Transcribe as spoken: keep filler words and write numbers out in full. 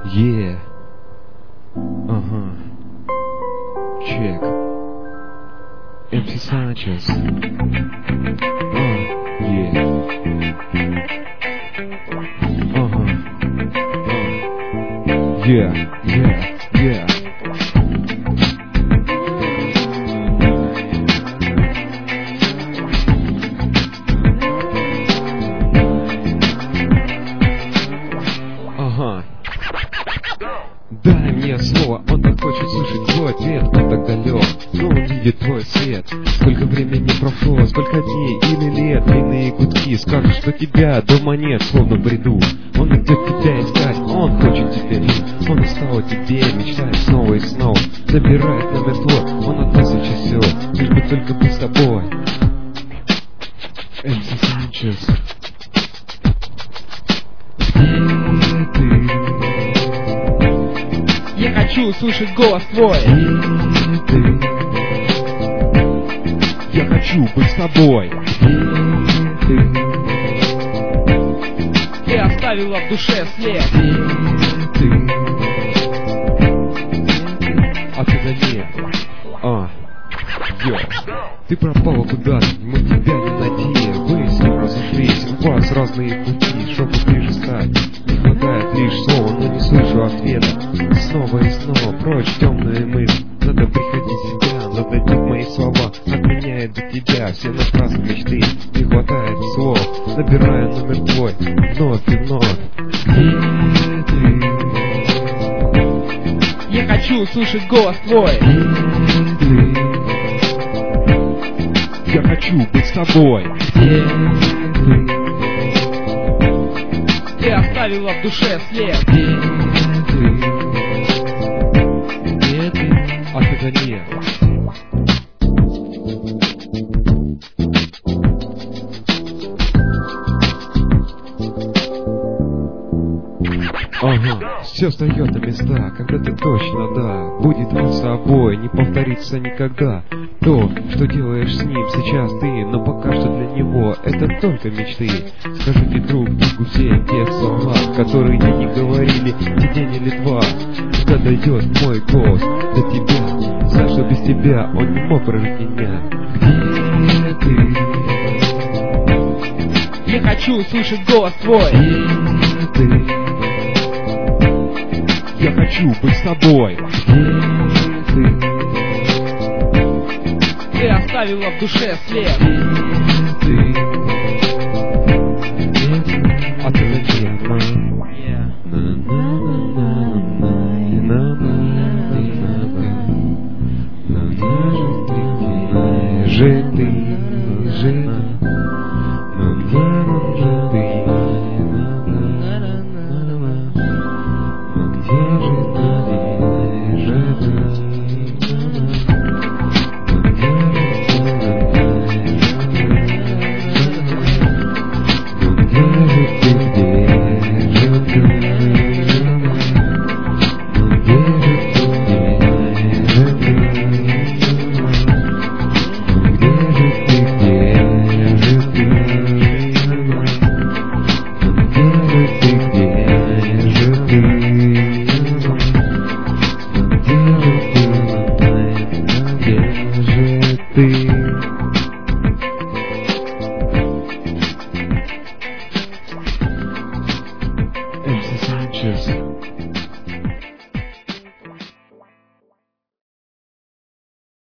Yeah. Ага. Check. эм си Sanchez. А, yeah. Ага. А. Yeah, yeah, yeah. Ага. Дай мне слово, он так хочет слышать твой ответ. Он так далек, но он видит твой свет. Сколько времени прошло, сколько дней или лет. Длинные гудки скажут, что тебя дома нет, словно в бреду. Он идет тебя искать, он хочет тебя видеть. Он устал от тебе, мечтает снова и снова. Забирает номер твой, он от нас учит все, лишь бы только быть с тобой. эм си Sanchez. Где ты? Я хочу услышать голос твой. Где ты? Я хочу быть с тобой. Где ты? Ты оставила в душе след. Где ты? А ты да нет. А, йо. Ты пропала куда-то, мы тебя не найти. Вы с ним разошлись, у вас разные пути, чтобы ближе стать. Не хватает лишь слова, но не слышу ответа. Снова и снова прочь темные мысли. Надо приходить в себя, надо найти мои слова. От меня и до тебя все напрасные мечты. Не хватает слов, набираю номер твой вновь и вновь. Где ты? Я хочу услышать голос твой. Где ты? Я хочу быть с тобой. Где ты? Ты оставила в душе след. Где ты? Где ты? А ты да нет. Ага, все встает на места, когда ты точно да. Будет он с собой, не повторится никогда. То, что делаешь с ним сейчас ты, но пока что для него это только мечты. Скажите друг другу все те слова, которые не говорили ни день или два. Когда дойдет мой голос до тебя, знай, что без тебя он не мог прожить меня. Где ты? Я хочу услышать голос твой. Где ты? Я хочу быть с тобой. Где ты? Ты оставила в душе след. Где ты? Где ты? А ты зачем? Жити, жити, эм си Sanchez.